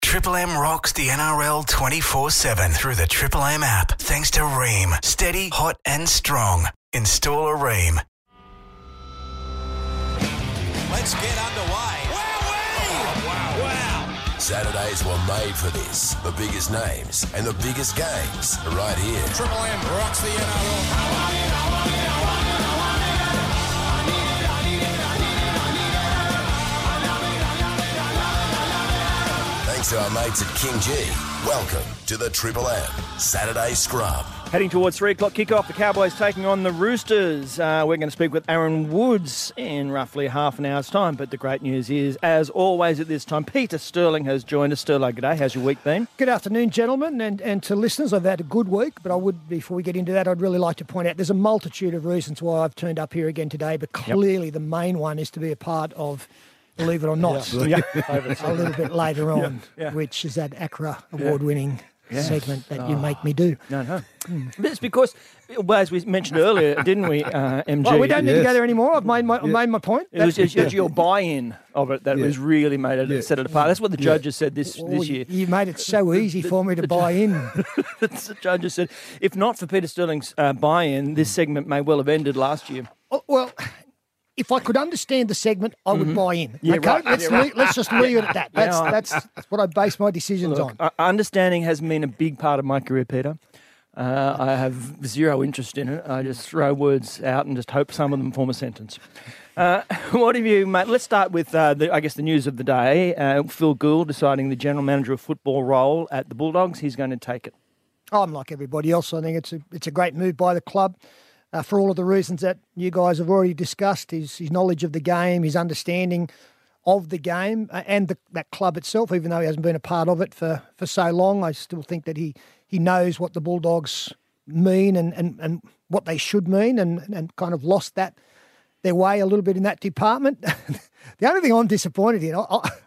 Triple M rocks the NRL 24/7 through the Triple M app. Thanks to Rheem. Steady, hot and strong. Install a Rheem. Let's get underway. Wow. Saturdays were made for this. The biggest names and the biggest games are right here. Triple M rocks the NRL. Thanks to our mates at King G. Welcome to the Triple M Saturday Scrub. Heading towards 3 o'clock kickoff, the Cowboys taking on the Roosters. We're going to speak with Aaron Woods in roughly half an hour's time. But the great news is, as always at this time, Peter Sterling has joined us. Sterling, good day. How's your week been? Good afternoon, gentlemen, and to listeners. I've had a good week, but I would, before we get into that, I'd really like to point out there's a multitude of reasons why I've turned up here again today, but clearly the main one is to be a part of, believe it or not, a little bit later on, which is that ACRA award-winning segment that you make me do. No. It's because, well, as we mentioned earlier, didn't we, MG? Well, we don't need to go there anymore. I've made my point. It was your buy-in of it that was really made it, set it apart. That's what the judges said this year. You made it so easy for me to buy in. The judges said, if not for Peter Sterling's buy-in, this segment may well have ended last year. Oh, well, if I could understand the segment, I would buy in. Yeah, okay, right. let's just leave it at that. That's what I base my decisions on. Understanding has been a big part of my career, Peter. I have zero interest in it. I just throw words out and just hope some of them form a sentence. What have you, mate? Let's start with, the news of the day. Phil Gould deciding the general manager of football role at the Bulldogs. He's going to take it. I'm like everybody else. I think it's a great move by the club. For all of the reasons that you guys have already discussed, his knowledge of the game, his understanding of the game, and that club itself, even though he hasn't been a part of it for so long, I still think that he knows what the Bulldogs mean and what they should mean, and kind of lost their way a little bit in that department. The only thing I'm disappointed in,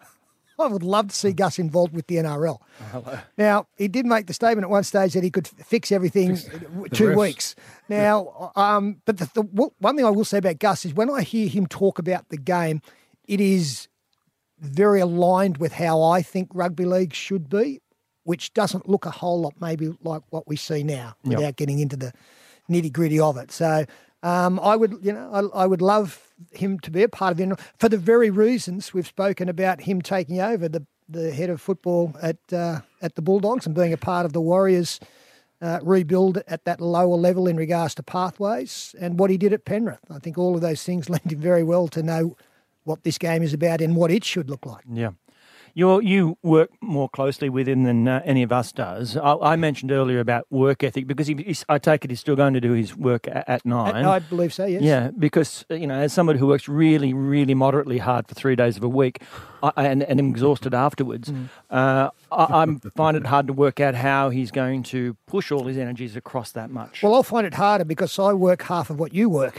I would love to see Gus involved with the NRL. Now, he did make the statement at one stage that he could fix everything 2 weeks. Now, but the one thing I will say about Gus is when I hear him talk about the game, it is very aligned with how I think rugby league should be, which doesn't look a whole lot maybe like what we see now without getting into the nitty-gritty of it. So I would love him to be a part of it for the very reasons we've spoken about him taking over the head of football at the Bulldogs and being a part of the Warriors rebuild at that lower level in regards to pathways and what he did at Penrith. I think all of those things lend him very well to know what this game is about and what it should look like. Yeah. You work more closely with him than any of us does. I mentioned earlier about work ethic because I take it he's still going to do his work at 9. I believe so, yes. Yeah, because, as somebody who works really, really moderately hard for 3 days of a week and exhausted afterwards, I find it hard to work out how he's going to push all his energies across that much. Well, I'll find it harder because I work half of what you work.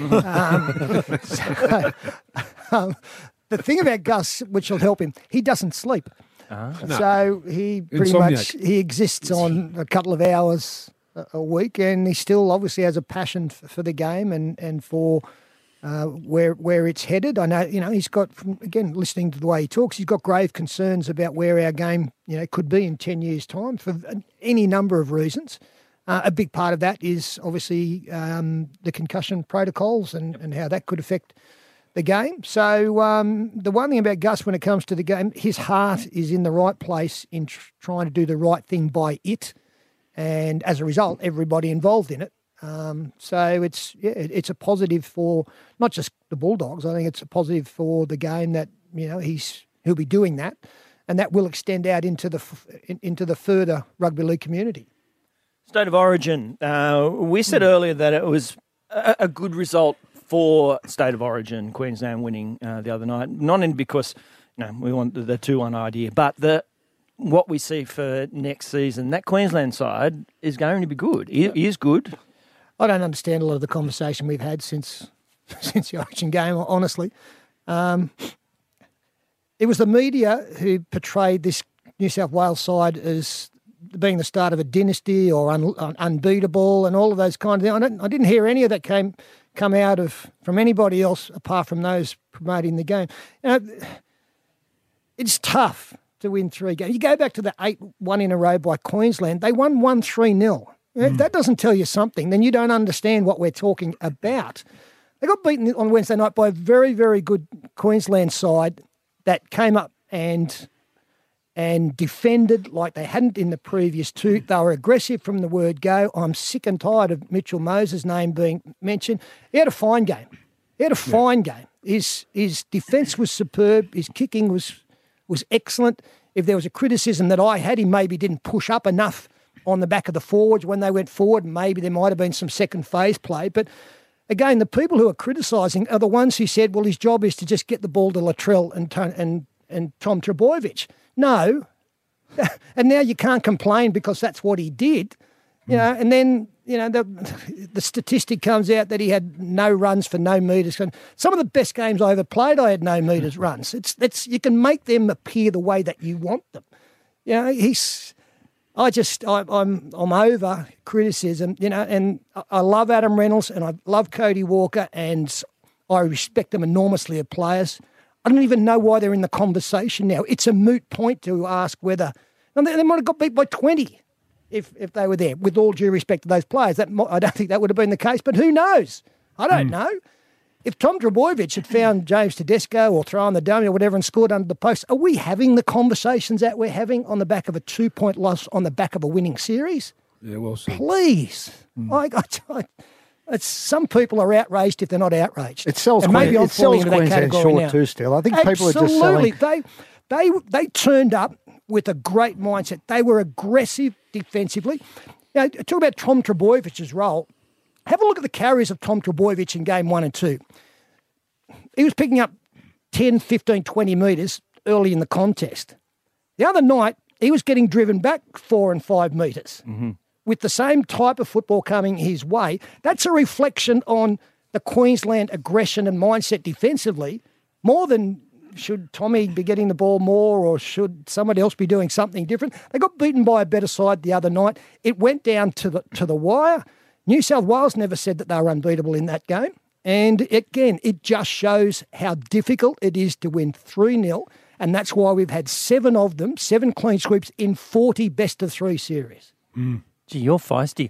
The thing about Gus, which will help him, he doesn't sleep. So he pretty much exists on a couple of hours a week, and he still obviously has a passion for the game and for where it's headed. I know, he's got, again, listening to the way he talks, he's got grave concerns about where our game, could be in 10 years' time for any number of reasons. A big part of that is obviously the concussion protocols and how that could affect the game. So the one thing about Gus when it comes to the game, his heart is in the right place in trying to do the right thing by it, and as a result, everybody involved in it. So it's a positive for not just the Bulldogs. I think it's a positive for the game that he'll be doing that, and that will extend out into the further rugby league community. State of Origin. We said earlier that it was a good result for State of Origin, Queensland winning the other night. Not only because we want the 2-1 idea, but what we see for next season, that Queensland side is going to be good. It is good. I don't understand a lot of the conversation we've had since the Origin game, honestly. It was the media who portrayed this New South Wales side as being the start of a dynasty or unbeatable and all of those kind of things. I didn't hear any of that come out from anybody else apart from those promoting the game. It's tough to win 3 games. You go back to the 8-1 in a row by Queensland. They won 1-3-0. If that doesn't tell you something, then you don't understand what we're talking about. They got beaten on Wednesday night by a very, very good Queensland side that came up and defended like they hadn't in the previous 2. They were aggressive from the word go. I'm sick and tired of Mitchell Moses' name being mentioned. He had a fine game. His defence was superb. His kicking was excellent. If there was a criticism that I had, he maybe didn't push up enough on the back of the forwards when they went forward. Maybe there might have been some second phase play. But again, the people who are criticising are the ones who said, well, his job is to just get the ball to Latrell and Tom Trbojevic. No. And now you can't complain because that's what he did. You know, and then, you know, the statistic comes out that he had no runs for no metres. Some of the best games I ever played, I had no metres runs. It's you can make them appear the way that you want them. You know, I'm over criticism, you know, and I love Adam Reynolds and I love Cody Walker and I respect them enormously as players. I don't even know why they're in the conversation now. It's a moot point to ask whether they might have got beat by 20 if they were there, with all due respect to those players. I don't think that would have been the case, but who knows? I don't know. If Tom Trbojevic had found James Tedesco or thrown the dummy or whatever and scored under the post, are we having the conversations that we're having on the back of a 2-point loss on the back of a winning series? Yeah, well said. Please. Some people are outraged if they're not outraged. It sells Queensland short too still. I think people are just selling. They turned up with a great mindset. They were aggressive defensively. Now, talk about Tom Trebojevic's role. Have a look at the carries of Tom Trbojevic in game 1 and 2. He was picking up 10, 15, 20 metres early in the contest. The other night, he was getting driven back 4 and 5 metres. Mm-hmm. With the same type of football coming his way. That's a reflection on the Queensland aggression and mindset defensively, more than should Tommy be getting the ball more or should somebody else be doing something different. They got beaten by a better side the other night. It went down to the wire. New South Wales never said that they were unbeatable in that game. And again, it just shows how difficult it is to win 3-0. And that's why we've had 7 of them, 7 clean sweeps in 40 best-of-3 series. Mm. Gee, you're feisty.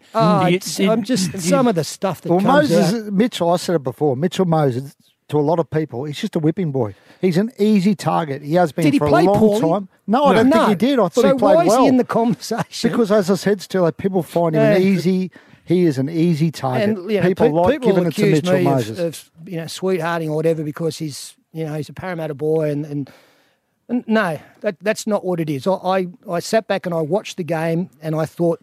Some of the stuff that comes out. Mitchell, I said it before, Mitchell Moses, to a lot of people, he's just a whipping boy. He's an easy target. He has been for a long time. No, I don't think he did. I thought he played well. So why is he in the conversation? Because, as I said, still, people find him he is an easy target. And, you know, people like giving it to Mitchell Moses. Of sweethearting or whatever because he's a Parramatta boy and no, that's not what it is. I sat back and I watched the game and I thought,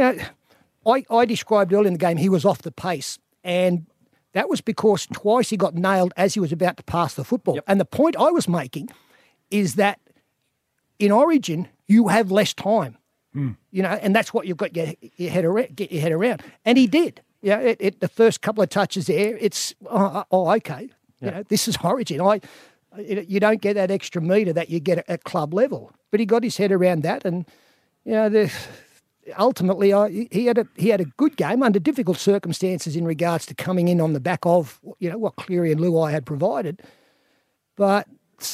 I described early in the game he was off the pace and that was because twice he got nailed as he was about to pass the football. Yep. And the point I was making is that in Origin, you have less time, and that's what you've got get your head around. And he did. Yeah, the first couple of touches there, it's, okay. Yep. This is Origin. You don't get that extra metre that you get at club level. But he got his head around that and, ultimately, he had a good game under difficult circumstances in regards to coming in on the back of what Cleary and Luai had provided. But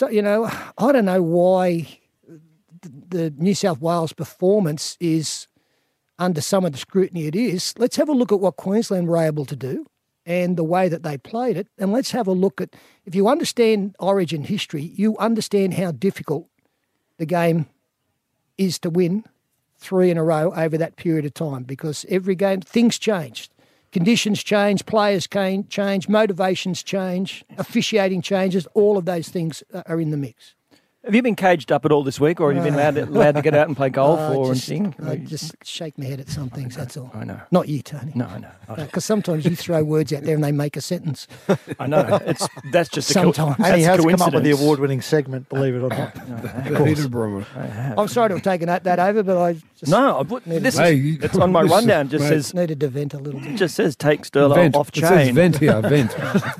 I don't know why the New South Wales performance is under some of the scrutiny it is. Let's have a look at what Queensland were able to do and the way that they played it, and let's have a look at, if you understand Origin history, you understand how difficult the game is to win 3 in a row over that period of time because every game, things changed. Conditions change, players change, motivations change, officiating changes, all of those things are in the mix. Have you been caged up at all this week or have you been allowed to get out and play golf and sing? I just shake my head at some things, that's all. I know. Not you, Tony. No, I know. Because sometimes you throw words out there and they make a sentence. I know. That's just sometimes. And he has come up with the award-winning segment, believe it or not. I'm sorry to have taken that over, but I just... No, it's on my rundown. Just says... Needed to vent a little bit. It just says take Sterlo off chain. It says vent here, vent.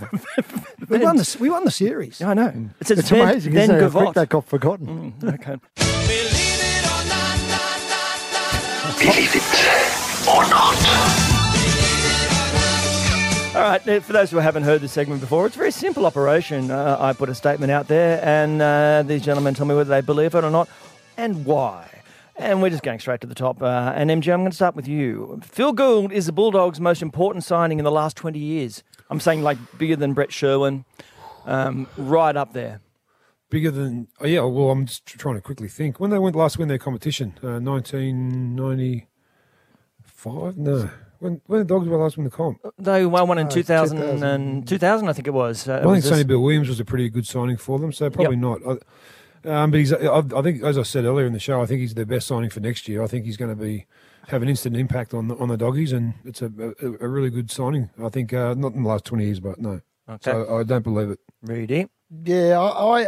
We won the series. I know. It's amazing, isn't it? I think that got forgotten. Okay. Believe it or not. All right, for those who haven't heard this segment before, it's a very simple operation. I put a statement out there and these gentlemen tell me whether they believe it or not. and why? And we're just going straight to the top. And MG, I'm going to start with you. Phil Gould is the Bulldogs' most important signing in the last 20 years. I'm saying like bigger than Brett Sherwin, right up there. Bigger than... Oh, yeah, well, I'm just trying to quickly think. When they last win their competition? 1995? No. When the Dogs were last win the comp? They won one in 2000, I think it was. I think Sonny Bill Williams was a pretty good signing for them, so probably not. But I think, as I said earlier in the show, I think he's their best signing for next year. I think he's going to have an instant impact on the Doggies, and it's a really good signing. I think not in the last 20 years, but no. Okay. So I don't believe it. Reedy? Yeah,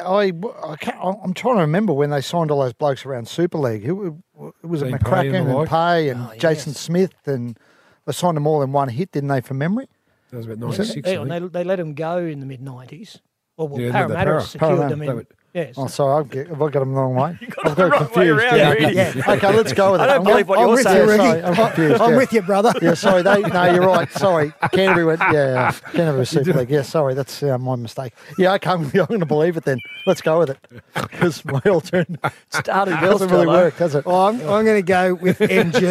I'm trying to remember when they signed all those blokes around Super League. It was McCracken and Pay and Jason Smith, and they signed them all in one hit, didn't they, from memory? That was about 96. They let them go in the mid-90s. Parramatta secured them in... Yes. Oh, sorry, have I got them the wrong way? I've got confused. Way around, yeah. Okay, let's go with it. I don't believe what you're saying. Sorry, I'm confused. I'm with you, brother. Yeah, sorry. No, you're right. Sorry. Canterbury went, Canterbury Super League. Yeah, sorry, that's my mistake. Yeah, okay, I'm going to believe it then. Let's go with it. Because my alternative doesn't really work, does it? Well, I'm going to go with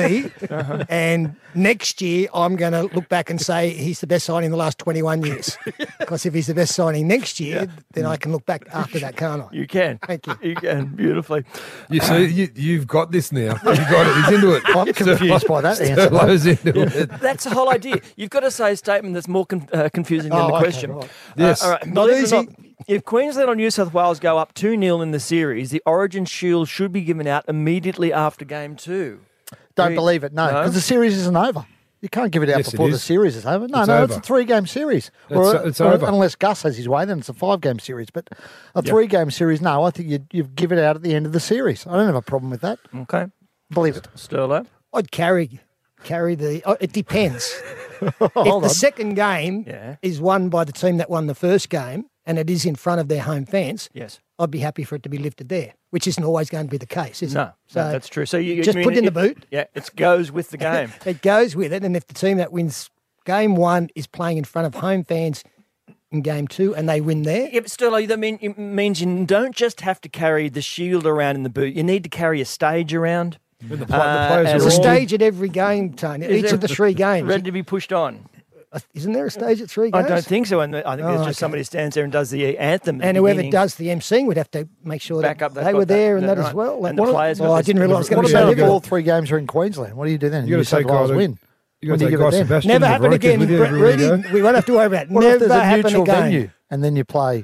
MG, and next year I'm going to look back and say he's the best signing in the last 21 years. Because if he's the best signing next year, then I can look back after that, can't I? You can. Thank you. You can, beautifully. You see, you've got this now. You've got it. He's into it. I'm confused by that answer. Into it. That's the whole idea. You've got to say a statement that's more confusing than the question. Right. Yes. All right. Believe it or not, if Queensland or New South Wales go up 2-0 in the series, the Origin Shield should be given out immediately after Game 2. Don't believe it, no, because the series isn't over. You can't give it out before the series is over. No, it's a 3-game series. It's over. Unless Gus has his way, then it's a 5-game series. But a 3-game series, no, I think you'd give it out at the end of the series. I don't have a problem with that. Okay. Believe it. Sterlo? I'd carry the... it depends. If the second game is won by the team that won the first game and it is in front of their home fans, I'd be happy for it to be lifted there, which isn't always going to be the case, is it? No, that's true. So you just put it in the boot. Yeah, it goes with the game. It goes with it, and if the team that wins Game 1 is playing in front of home fans in Game 2 and they win there... Yeah, but Sterlo, that means you don't just have to carry the shield around in the boot. You need to carry a stage around. There's a stage at every game, Tony. Each of the 3 games. Ready to be pushed on. Isn't there a stage at 3 games? I don't think so. And I think there's just somebody stands there and does the anthem. And whoever does the emceeing would have to make sure that they were there and that as well. And the players. I didn't realise I was going to say if all 3 games are in Queensland? What do you do then? You got to take guys win. You got to take Sebastian. Never happen again, Rudy. We won't have to worry about it. Never happen again. And then you play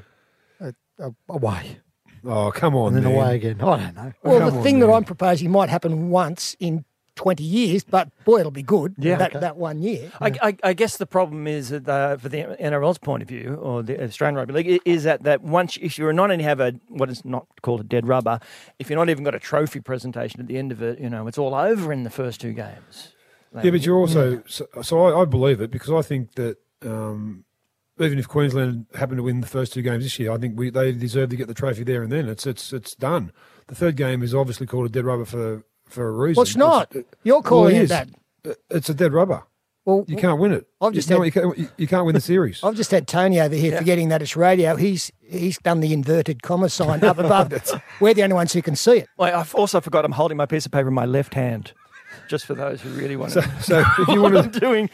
away. Oh, come on, and then away again. I don't know. Well, the thing that I'm proposing might happen once in 20 years, but boy, it'll be good that 1 year. I guess the problem is that for the NRL's point of view, or the Australian Rugby League, is that once, if you're not only have what is not called a dead rubber, if you're not even got a trophy presentation at the end of it, it's all over in the first 2 games. Yeah, but you're also... So I believe it, because I think that even if Queensland happen to win the first 2 games this year, I think they deserve to get the trophy there and then. It's done. The third game is obviously called a dead rubber for a reason. Well, it's not. You're calling it that. It's a dead rubber. Well, you can't win it. You can't win the series. I've just had Tony over here forgetting that it's radio. He's done the inverted comma sign up above. We're the only ones who can see it. Well, I've also forgot I'm holding my piece of paper in my left hand, just for those who really want to. So if you want to... I'm doing...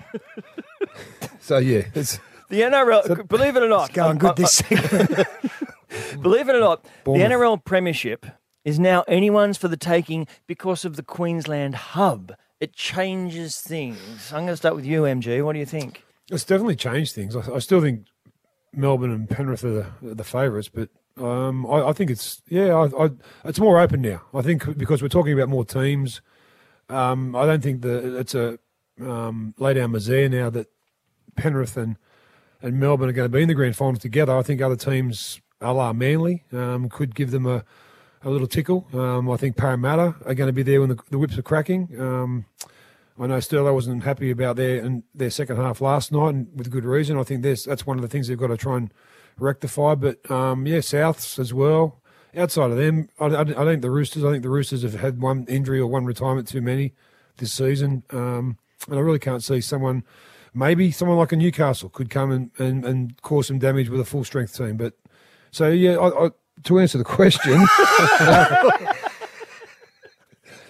So, yeah. It's... The NRL, believe it or not... It's going good this segment. Believe it or not, the NRL Premiership is now anyone's for the taking because of the Queensland hub. It changes things. I'm going to start with you, MG. What do you think? It's definitely changed things. I still think Melbourne and Penrith are the favourites, but I think it's it's more open now. I think because we're talking about more teams. I don't think it's a lay down misère now that Penrith and Melbourne are going to be in the grand final together. I think other teams, a la Manly, could give them a little tickle. I think Parramatta are going to be there when the whips are cracking. I know Sterlo wasn't happy about their second half last night, and with good reason. I think that's one of the things they've got to try and rectify. But Souths as well. Outside of them, I think the Roosters have had one injury or one retirement too many this season, and I really can't see someone. Maybe someone like a Newcastle could come and cause some damage with a full strength team. But so to answer the question,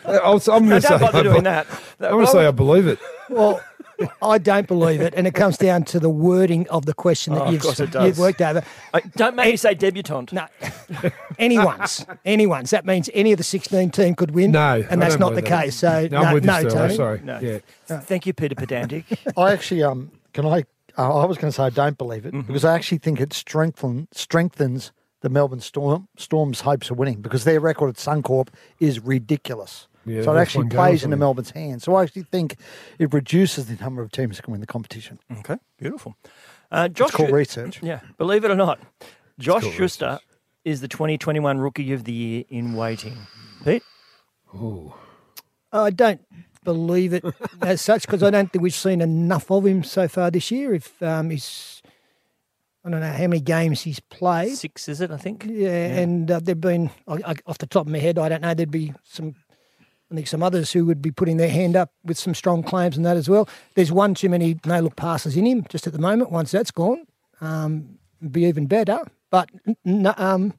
I'm going to Don't bother doing that. I'm going to say I believe it. Well, I don't believe it, and it comes down to the wording of the question that of course it does. you've worked over. Don't make me say debutante. No, anyone's. That means any of the 16 team could win. No, and that's not the case. So I'm with you still. Tony. Sorry. No. Yeah. Thank you, Peter Pedantic. I actually, I was going to say I don't believe it because I actually think it strengthens the Melbourne Storm's hopes of winning because their record at Suncorp is ridiculous. Yeah, so it that's actually one game plays or into something. Melbourne's hands. So I actually think it reduces the number of teams that can win the competition. Okay, beautiful. Josh, It's called research. Yeah, believe it or not, Josh Schuster is the 2021 Rookie of the Year in waiting. Pete? I don't believe it as such because I don't think we've seen enough of him so far this year. If he's, I don't know how many games he's played. 6, is it, I think? Yeah, and there've been, off the top of my head, I don't know, there'd be I think some others who would be putting their hand up with some strong claims and that as well. There's one too many no-look passes in him just at the moment. Once that's gone, it'd be even better. But I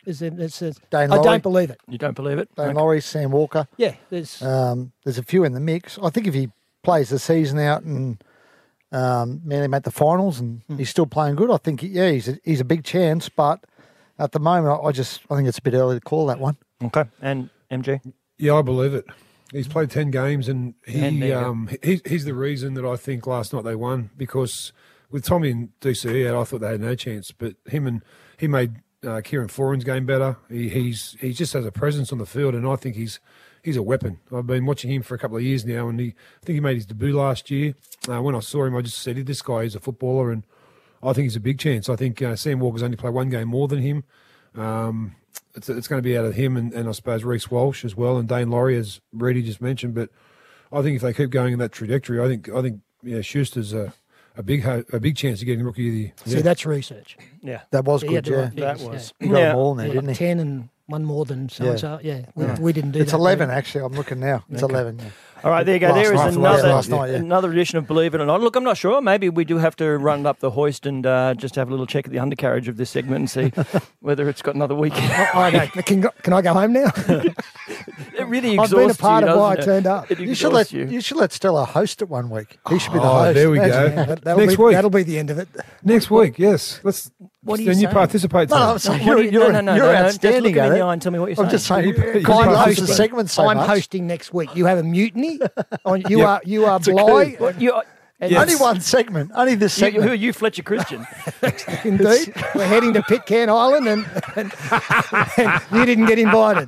don't believe it. You don't believe it? Dane Laurie, Sam Walker. Yeah, there's a few in the mix. I think if he plays the season out and Manly make the finals and he's still playing good, I think, he's a big chance. But at the moment, I think it's a bit early to call that one. Okay. And MG? Yeah, I believe it. He's played 10 games and he's the reason that I think last night they won because with Tommy and DCE out, I thought they had no chance. But he made Kieran Foran's game better. He just has a presence on the field and I think he's a weapon. I've been watching him for a couple of years now and I think he made his debut last year. When I saw him, I just said, this guy is a footballer and I think he's a big chance. I think Sam Walker's only played one game more than him. It's going to be out of him and I suppose Reece Walsh as well and Dane Laurie, as Reedy just mentioned. But I think if they keep going in that trajectory, I think Schuster's a big chance of getting Rookie of the Year. See, that's research. Yeah. That was He good, had the right yeah. figures, That was. He got them all in there, Yeah, didn't he? 10 and one more than so-and-so. Yeah, we didn't do It's that. 11, actually. I'm looking now. It's 11, yeah. All right, there you go. There is Last night, yeah. another edition of Believe It or Not. Look, I'm not sure. Maybe we do have to run up the hoist and just have a little check at the undercarriage of this segment and see whether it's got another week. I know. Can I go home now? It really I've exhausts been a part you, of why I doesn't it? turned up. It You should exhausts let Stella host it one week. He should be the host. There we Imagine go. that. Next week. That'll be the end of it. Next week, yes. What are you Then you saying? participate. No, Tom. I'm saying What do you're no, outstanding Just look at me in it. the eye and tell me what you're saying. I'm just saying because I'm you love the hosting. segment so I'm much. hosting next week. You have a mutiny. You Yep. are It's a Bly. coup. And Only one segment. Only this Who are segment. you, Fletcher Christian? Indeed, we're heading to Pitcairn Island, and you didn't get invited.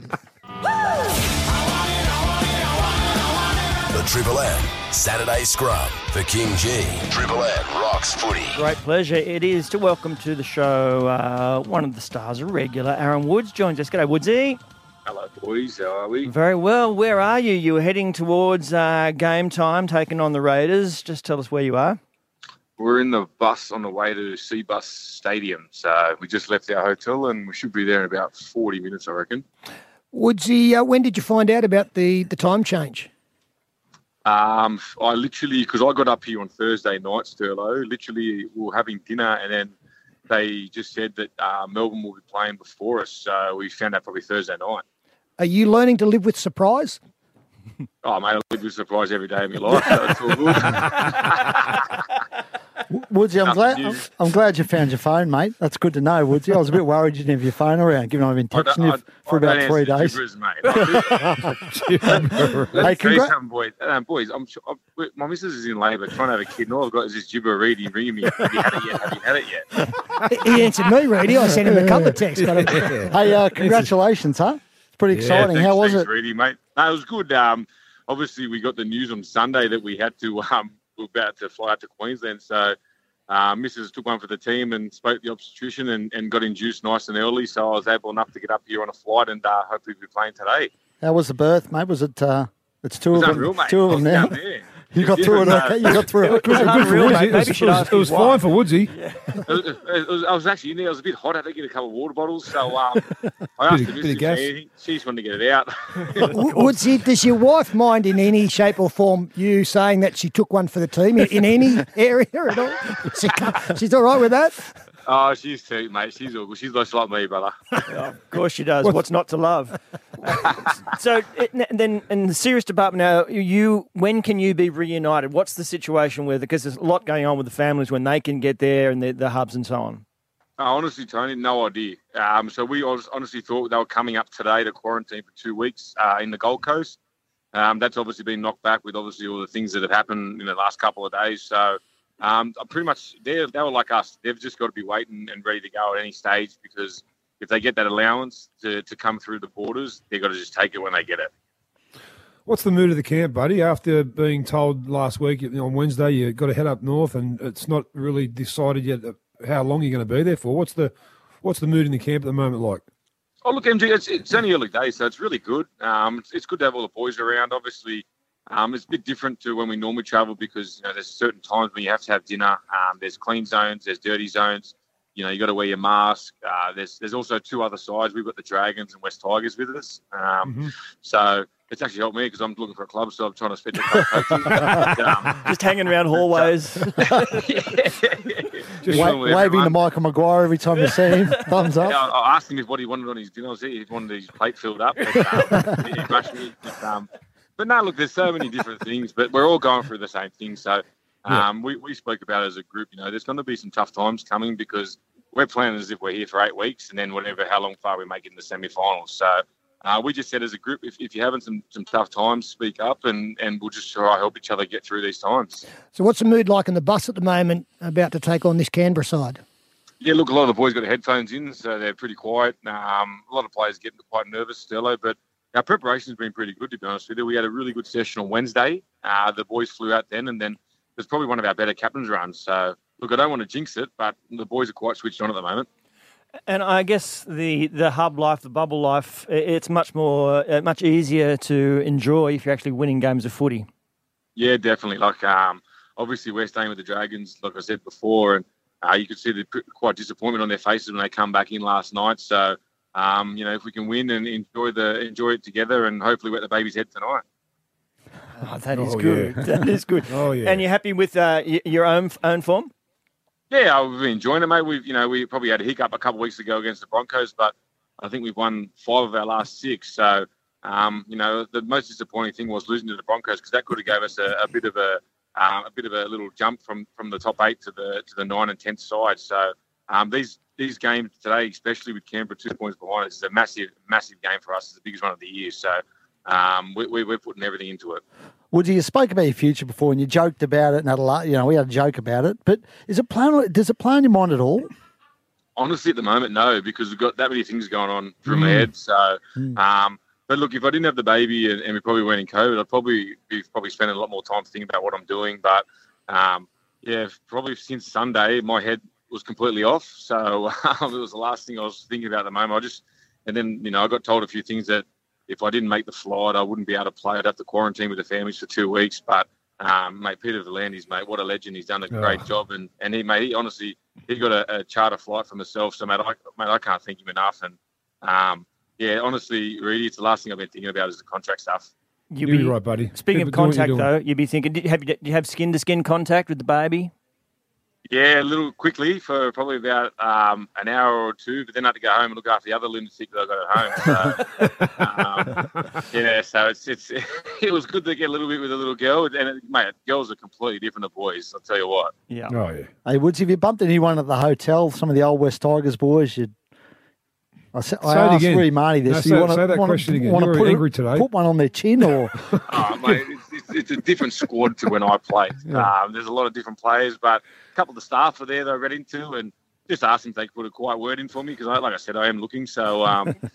The Triple M Saturday Scrum for King G. Triple M rocks footy. Great pleasure it is to welcome to the show one of the stars, a regular, Aaron Woods, joins us. G'day, Woodsy. Hello, boys. How are we? Very well. Where are you? You were heading towards game time, taking on the Raiders. Just tell us where you are. We're in the bus on the way to Seabus Stadium. So we just left our hotel and we should be there in about 40 minutes, I reckon. Woodsy, when did you find out about the time change? I literally, because I got up here on Thursday night, Sterlo, literally we were having dinner and then they just said that Melbourne will be playing before us. So we found out probably Thursday night. Are you learning to live with surprise? Oh, mate, I live with surprise every day of my life. So it's all good. Woodsy, Nothing new. I'm glad you found your phone, mate. That's good to know, Woodsy. I was a bit worried you didn't have your phone around, given I've been texting you for about 3 days. Gibbers, mate. Let Hey, me tell you something, boys. Boys, my missus is in labour trying to have a kid, and all I've got is this gibber Reedy ringing me. Have you had it yet? Have you had it yet? He answered me, Reedy. I sent him a couple of texts. But Hey, congratulations, huh? It's pretty exciting. Thanks, How was thanks, it? Reedy, mate? No, it was good. Obviously, we got the news on Sunday that we had to, we're about to fly out to Queensland. So, Mrs. took one for the team and spoke the obstetrician and got induced nice and early. So I was able enough to get up here on a flight and hopefully be playing today. How was the birth, mate? Was it? It's two It was of them. unreal, mate. Two of I them was now. down there. You got through it. Okay. You got through it. It was unreal, mate. Maybe you should ask It was his fine wife. for Woodsy. I was actually in there. I was a bit hot. I had to get a couple of water bottles. So I asked the Bit of missus gas. anything. She just wanted to get it out. Woodsy, does your wife mind in any shape or form you saying that she took one for the team in any area at all? She's all right with that? Oh, she's sweet, mate. She's all good. She's just like me, brother. Of course she does. What's not to love? Then in the serious department now, when can you be reunited? What's the situation with it? Because there's a lot going on with the families when they can get there and the hubs and so on. Honestly, Tony, no idea. So we honestly thought they were coming up today to quarantine for 2 weeks in the Gold Coast. That's obviously been knocked back with obviously all the things that have happened in the last couple of days. So pretty much they were like us. They've just got to be waiting and ready to go at any stage, because if they get that allowance to come through the borders, they've got to just take it when they get it. What's the mood of the camp, buddy? After being told last week on Wednesday you've got to head up north and it's not really decided yet how long you're going to be there for. What's the mood in the camp at the moment like? Oh, look, MG, it's only early days, so it's really good. It's good to have all the boys around. Obviously, it's a bit different to when we normally travel, because there's certain times when you have to have dinner. There's clean zones, there's dirty zones. You got to wear your mask. There's also 2 other sides. We've got the Dragons and West Tigers with us. So it's actually helped me because I'm looking for a club, so I'm trying to spend a couple just hanging around hallways. Just waving to Michael Maguire every time you see him. Thumbs up. Yeah, I asked him what he wanted on his dinner. He wanted his plate filled up. But, he rushed me. But no, look, there's so many different things, but we're all going through the same thing. So we spoke about it as a group. There's going to be some tough times coming, because we're planning as if we're here for 8 weeks, and then how long far we make it in the semi-finals. So we just said as a group, if you're having some tough times, speak up, and we'll just try to help each other get through these times. So what's the mood like in the bus at the moment, about to take on this Canberra side? Yeah, look, a lot of the boys got headphones in, so they're pretty quiet. A lot of players getting quite nervous still, but our preparation's been pretty good, to be honest with you. We had a really good session on Wednesday. The boys flew out then, and then there's probably one of our better captain's runs. So, look, I don't want to jinx it, but the boys are quite switched on at the moment. And I guess the hub life, the bubble life, it's much easier to enjoy if you're actually winning games of footy. Yeah, definitely. Like, obviously, we're staying with the Dragons, like I said before, and you could see the quite disappointment on their faces when they come back in last night. So, if we can win and enjoy it together, and hopefully wet the baby's head tonight. Oh, that is good. Yeah. That is good. Oh yeah. And you're happy with your own form? Yeah, I've been enjoying it, mate. We probably had a hiccup a couple of weeks ago against the Broncos, but I think we've won 5 of our last 6. So, the most disappointing thing was losing to the Broncos, because that could have gave us a bit of a little jump from the top 8 to the 9 and 10th side. So, these games today, especially with Canberra 2 points behind us, is a massive game for us. It's the biggest one of the year. So, we're putting everything into it. Woody, you spoke about your future before, and you joked about it, and we had a joke about it. But does it play on your mind at all? Honestly, at the moment, no, because we've got that many things going on through my head. So, but look, if I didn't have the baby and we probably weren't in COVID, I'd probably be spending a lot more time thinking about what I'm doing. But probably since Sunday, my head was completely off. So it was the last thing I was thinking about at the moment. I got told a few things that if I didn't make the flight, I wouldn't be able to play. I'd have to quarantine with the families for 2 weeks. But, mate, Peter V'landys, mate, what a legend. He's done a great job. And he honestly got a charter flight for himself. So, mate, I can't thank him enough. And, honestly, Reedy, it's the last thing I've been thinking about is the contract stuff. You'll be right, buddy. Speaking of contact, though, you'd be thinking, do you have skin-to-skin contact with the baby? Yeah, a little quickly for probably about an hour or 2, but then I had to go home and look after the other lunatic that I got at home. So, it was good to get a little bit with a little girl. And, mate, girls are completely different to boys, I'll tell you what. Yeah. Oh, yeah. Hey, Woods, have you bumped anyone at the hotel, some of the old West Tigers boys? I asked Ree Marty this. Say that question again. You were angry today. Put one on their chin, or? Mate, it's a different squad to when I played. Yeah. There's a lot of different players, but a couple of the staff were there that I read into, and just asked them if they could put a quiet word in for me, because, like I said, I am looking. So,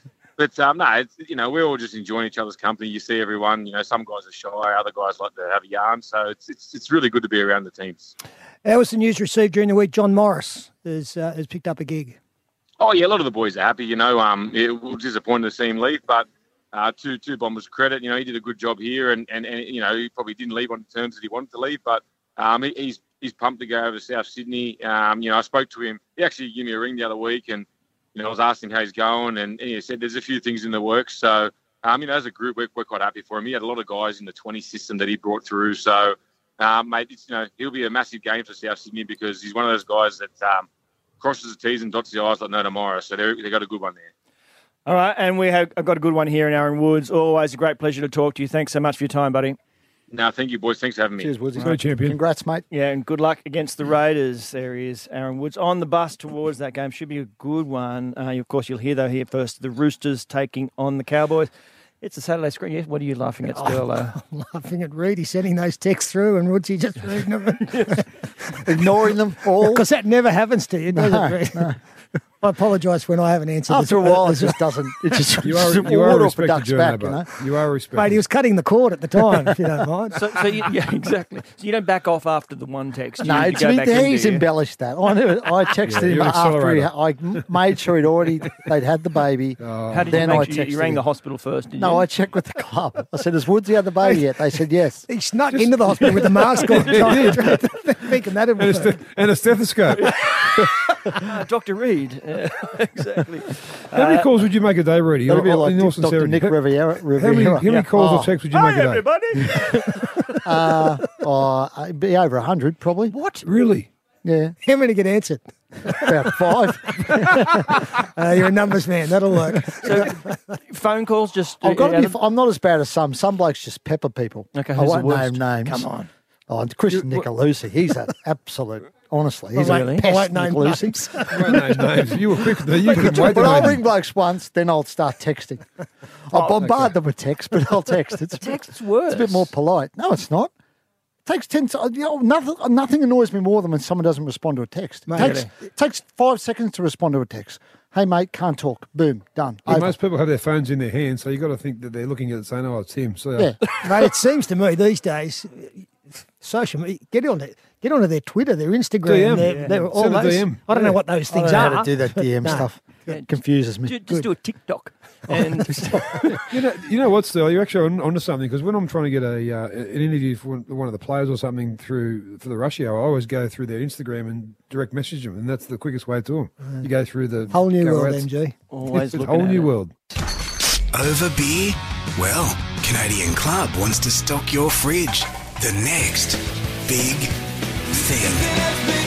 we're all just enjoying each other's company. You see everyone. Some guys are shy, other guys like to have a yarn. So it's really good to be around the teams. How was the news received during the week? John Morris has picked up a gig. Oh, yeah, a lot of the boys are happy. It was disappointed to see him leave, but to Bombers' credit, he did a good job here, and he probably didn't leave on the terms that he wanted to leave, but he's pumped to go over to South Sydney. I spoke to him. He actually gave me a ring the other week, and I was asking how he's going, and he said there's a few things in the works. So, as a group, we're quite happy for him. He had a lot of guys in the 20 system that he brought through. So, mate, he'll be a massive game for South Sydney, because he's one of those guys that crosses the T's and dots the I's like no tomorrow. So they got a good one there. All right, and I've got a good one here in Aaron Woods. Always a great pleasure to talk to you. Thanks so much for your time, buddy. No, thank you, boys. Thanks for having me. Cheers, Woodsy. Right, champion. Congrats, mate. Yeah, and good luck against the Raiders. There he is, Aaron Woods, on the bus towards that game. Should be a good one. Of course, you'll hear here first. The Roosters taking on the Cowboys. It's a Saturday screen. Yes, what are you laughing at, Sterlo? I'm laughing at Reedy sending those texts through and Woodsy just reading them. Ignoring them all. Because that never happens to you, does it, Reedy? No. I apologise when I haven't answered. After a while, it just doesn't. It just You are a water off the respected duck's back, journo, you know. You are a respected. Mate, he was cutting the cord at the time, if you don't mind. So yeah, exactly. So you don't back off after the one text. You No, go back in, he's do you? embellished that. I texted him you're an after accelerator. I made sure they'd had the baby. How did Then you I make sure texted you rang him. the hospital first? Did No, you? I checked with the club. I said, "Has Woodsy had the baby yet?" They said yes. He snuck into the hospital with the mask on, thinking that would be And a stethoscope. Dr. Reid. Exactly. How many calls would you make a day, Reedy? That'd be like In all Dr. sincerity. Nick Riviera. How many calls or texts would you make a day? everybody. It'd be over 100 probably. What? Really? Yeah, How many get answered? about 5. You're a numbers man. That'll work. Phone calls just... I've got to be. I'm not as bad as some. Some blokes just pepper people. Okay, I who's the won't worst? name names. Come on. Oh, and Christian Nicolosi. He's an absolute. Honestly, he's I a won't pest, name Nicolosi. names. I won't name names. You were quick. You couldn't wait to But I'll name ring blokes once, then I'll start texting. I'll bombard them with text, but I'll text. Text's worse. It's a bit more polite. No, it's not. It takes 10 nothing annoys me more than when someone doesn't respond to a text. It takes 5 seconds to respond to a text. Hey, mate, can't talk. Boom, done. Yeah, Over. most people have their phones in their hands, so you've got to think that they're looking at it saying, oh, it's him. So, Yeah. Mate, it seems to me these days, social media, get onto their Twitter, their Instagram, DM. their all Send a those. DM. I don't know what those I things don't are. know how to do that DM No. stuff. It confuses me. Just do a TikTok. And You know what, Sterling? You're actually onto something, because when I'm trying to get an interview for one of the players or something for the rush hour, I always go through their Instagram and direct message them, and that's the quickest way to them. You go through the Whole new world, go-outs. MG. always It's a looking whole at new it. world. Over beer? Well, Canadian Club wants to stock your fridge. The next big thing.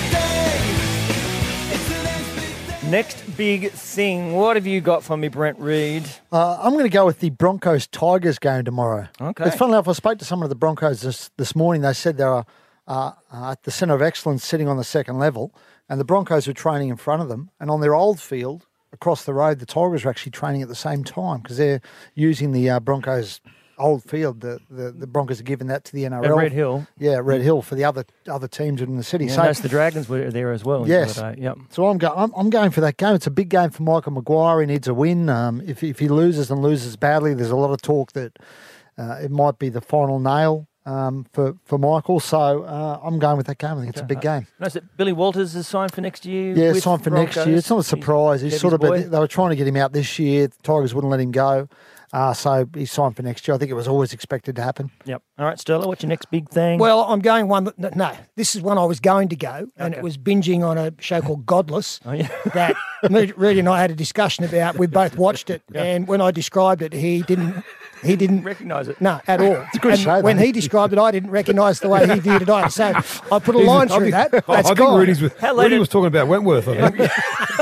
Next big thing. What have you got for me, Brent Reid? I'm going to go with the Broncos-Tigers game tomorrow. Okay. It's funny enough, I spoke to some of the Broncos this morning. They said they were at the Centre of Excellence sitting on the second level, and the Broncos were training in front of them. And on their old field, across the road, the Tigers were actually training at the same time because they're using the Broncos' old field. The Broncos are giving that to the NRL. At Red Hill. Yeah, Red Hill for the other teams in the city. Yeah, So notice the Dragons were there as well. Yes. The other day. Yep. So I'm going for that game. It's a big game for Michael Maguire. He needs a win. If he loses and loses badly, there's a lot of talk that it might be the final nail for Michael. So I'm going with that game. I think it's a big game. Notice that Billy Walters is signed for next year. Yeah, with signed for next Broncos. year. It's not a surprise. He's Debbie's sort of boy. they were trying to get him out this year. The Tigers wouldn't let him go. So he's signed for next year. I think it was always expected to happen. Yep. All right, Stella, what's your next big thing? Well, I'm going one that, no, this is one I was going to go, and it was binging on a show called Godless Oh, yeah. that Reedy and I had a discussion about. We both watched it, and when I described it, he didn't recognise it. No, at all. It's a good show, when though. he described it, I didn't recognise the way he viewed it either. So I put a line through that. I That's think gone. Rudy was talking about Wentworth, I think.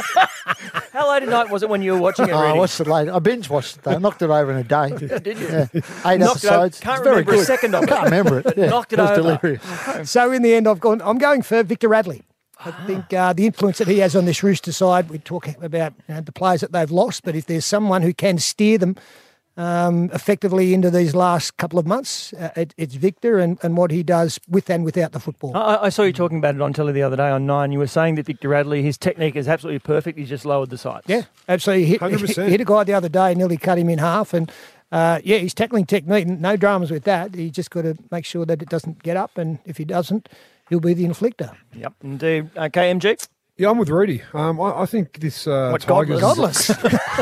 How late at night was it when you were watching it, I Reedy? watched it later. I binge watched it though. I knocked it over in a day. Did you? Yeah. 8 Knocked it over. episodes. Can't It's very remember a good. second of it. Can't remember it. Yeah. Knocked it was over. delirious. So in the end, I'm going for Victor Radley. I think the influence that he has on this Rooster side, we're talking about the players that they've lost, but if there's someone who can steer them effectively into these last couple of months, it's Victor and what he does with and without the football. I saw you talking about it on telly the other day on 9. You were saying that Victor Radley, his technique is absolutely perfect. He's just lowered the sights. Yeah, absolutely. He 100%. hit a guy the other day, nearly cut him in half. And, his tackling technique, no dramas with that. He just got to make sure that it doesn't get up. And if he doesn't, he'll be the inflictor. Yep, indeed. Okay, MG? Yeah, I'm with Rudy. I think this What's Tigers... Godless?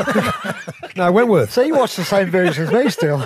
No, Wentworth. So you watched the same version as me still.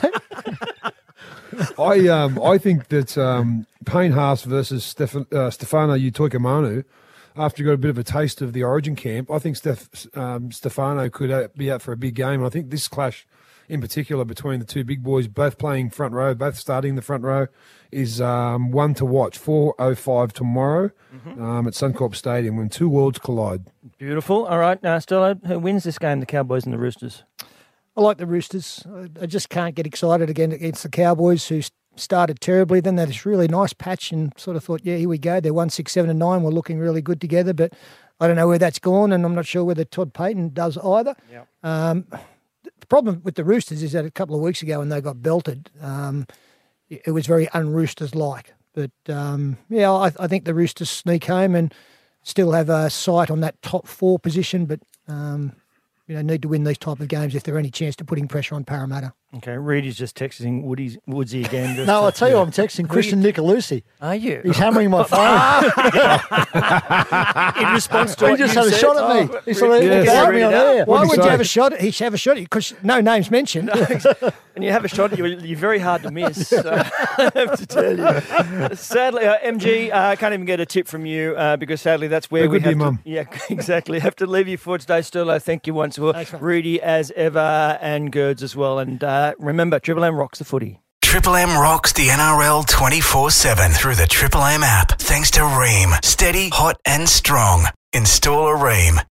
I think that Payne Haas versus Stefano Utoikamanu, after he got a bit of a taste of the Origin camp, I think Stefano could be out for a big game. I think this clash in particular between the two big boys, both playing front row, both starting the front row, is one to watch. 4:05 tomorrow at Suncorp Stadium when two worlds collide. Beautiful. All right, now, Stella, who wins this game, the Cowboys and the Roosters? I like the Roosters. I just can't get excited again against the Cowboys, who started terribly. Then they had this really nice patch and sort of thought, yeah, here we go. They're 1-6-7-9. We're looking really good together, but I don't know where that's gone, and I'm not sure whether Todd Payton does either. Yep. The problem with the Roosters is that a couple of weeks ago when they got belted, it was very un-Roosters-like. But, I think the Roosters sneak home and still have a sight on that top 4 position, but need to win these type of games if there are any chance to putting pressure on Parramatta. Okay, Reedy's just texting Woodsy again. No, I'll tell you, I'm texting Christian Nicolucci. Are you? He's hammering my phone. In response to He what just you had a said? shot at me. He said, Yes. "Get me on air." Why What'd would he you say? have a shot? He should have a shot because no names mentioned. And you have a shot, you're very hard to miss, I have to tell you. Sadly, MG, I can't even get a tip from you because sadly that's where we good have to to... your mum. Yeah, exactly. Have to leave you for today, Sterlo. Thank you once more. Thanks, mate. Rudy as ever and Gerds as well. And remember, Triple M rocks the footy. Triple M rocks the NRL 24/7 through the Triple M app. Thanks to Ream. Steady, hot and strong. Install a Ream.